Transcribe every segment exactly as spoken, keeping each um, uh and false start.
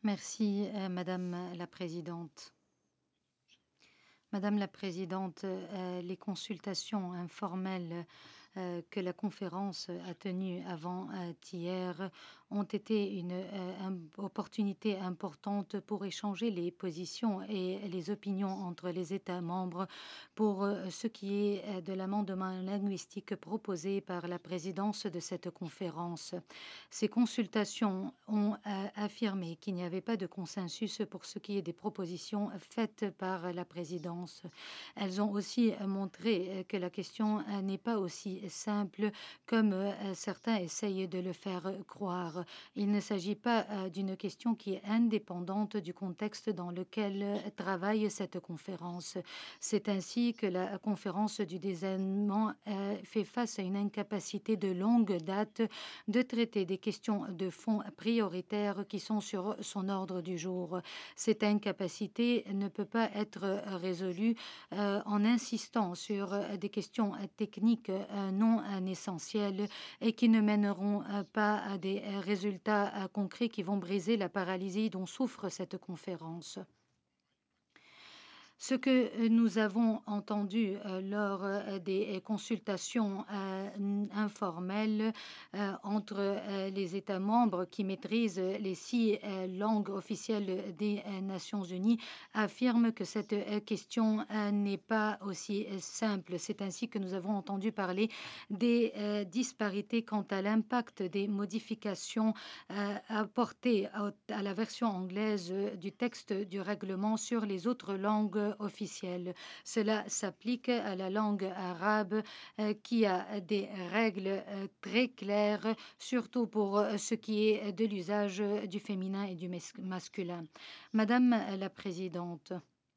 Merci, euh, Madame la Présidente. Madame la Présidente, euh, les consultations informelles euh, que la conférence a tenues avant-hier ont été une euh, im- opportunité importante pour échanger les positions et les opinions entre les États membres pour euh, ce qui est euh, de l'amendement linguistique proposé par la présidence de cette conférence. Ces consultations ont euh, affirmé qu'il n'y avait pas de consensus pour ce qui est des propositions faites par la présidence. Elles ont aussi montré que la question n'est pas aussi simple comme certains essayent de le faire croire. Il ne s'agit pas d'une question qui est indépendante du contexte dans lequel travaille cette conférence. C'est ainsi que la conférence du désarmement fait face à une incapacité de longue date de traiter des questions de fond prioritaires qui sont sur son ordre du jour. Cette incapacité ne peut pas être résolue euh, en insistant sur euh, des questions euh, techniques euh, non euh, essentielles et qui ne mèneront euh, pas à des euh, résultats euh, concrets qui vont briser la paralysie dont souffre cette conférence. Ce que nous avons entendu euh, lors euh, des consultations euh, informelles euh, entre euh, les États membres qui maîtrisent les six euh, langues officielles des euh, Nations Unies affirme que cette euh, question euh, n'est pas aussi euh, simple. C'est ainsi que nous avons entendu parler des euh, disparités quant à l'impact des modifications euh, apportées à, à la version anglaise du texte du règlement sur les autres langues officielle. Cela s'applique à la langue arabe euh, qui a des règles euh, très claires, surtout pour euh, ce qui est de l'usage du féminin et du masculin. Madame la Présidente,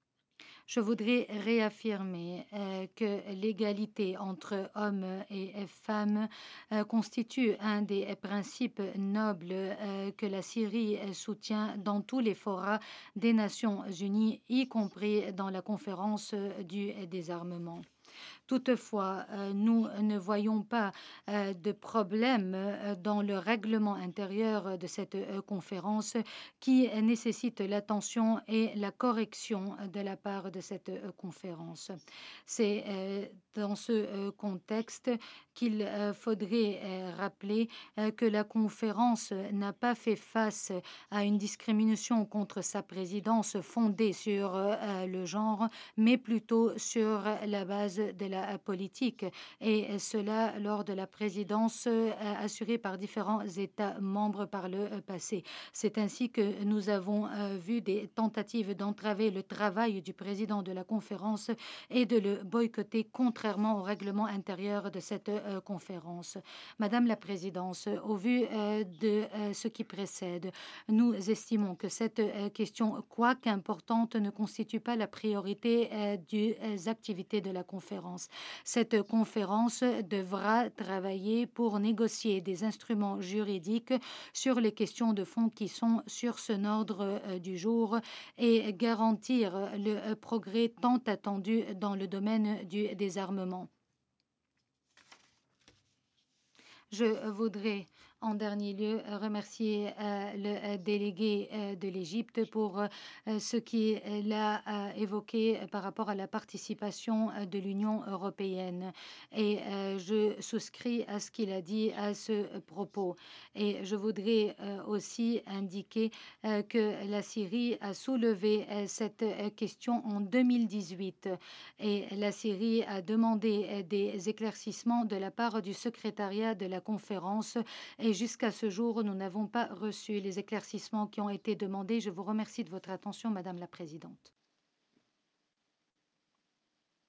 je voudrais réaffirmer euh, que l'égalité entre hommes et femmes euh, constitue un des principes nobles euh, que la Syrie soutient dans tous les forats des Nations Unies, y compris dans la conférence du désarmement. Toutefois, euh, nous ne voyons pas euh, de problème euh, dans le règlement intérieur de cette euh, conférence qui nécessite l'attention et la correction de la part de cette euh, conférence. C'est euh, dans ce euh, contexte qu'il euh, faudrait euh, rappeler euh, que la conférence n'a pas fait face à une discrimination contre sa présidence fondée sur euh, le genre, mais plutôt sur la base de la politique, et cela lors de la présidence assurée par différents États membres par le passé. C'est ainsi que nous avons vu des tentatives d'entraver le travail du président de la conférence et de le boycotter contrairement au règlement intérieur de cette conférence. Madame la Présidente, au vu de ce qui précède, nous estimons que cette question, quoique importante, ne constitue pas la priorité des activités de la conférence. Cette conférence devra travailler pour négocier des instruments juridiques sur les questions de fond qui sont sur son ordre du jour et garantir le progrès tant attendu dans le domaine du désarmement. Je voudrais en dernier lieu remercier euh, le délégué euh, de l'Égypte pour euh, ce qu'il a euh, évoqué par rapport à la participation de l'Union européenne. Et euh, je souscris à ce qu'il a dit à ce propos. Et je voudrais euh, aussi indiquer euh, que la Syrie a soulevé euh, cette question en deux mille dix-huit. Et la Syrie a demandé des éclaircissements de la part du secrétariat de la conférence et jusqu'à ce jour, nous n'avons pas reçu les éclaircissements qui ont été demandés. Je vous remercie de votre attention, Madame la Présidente.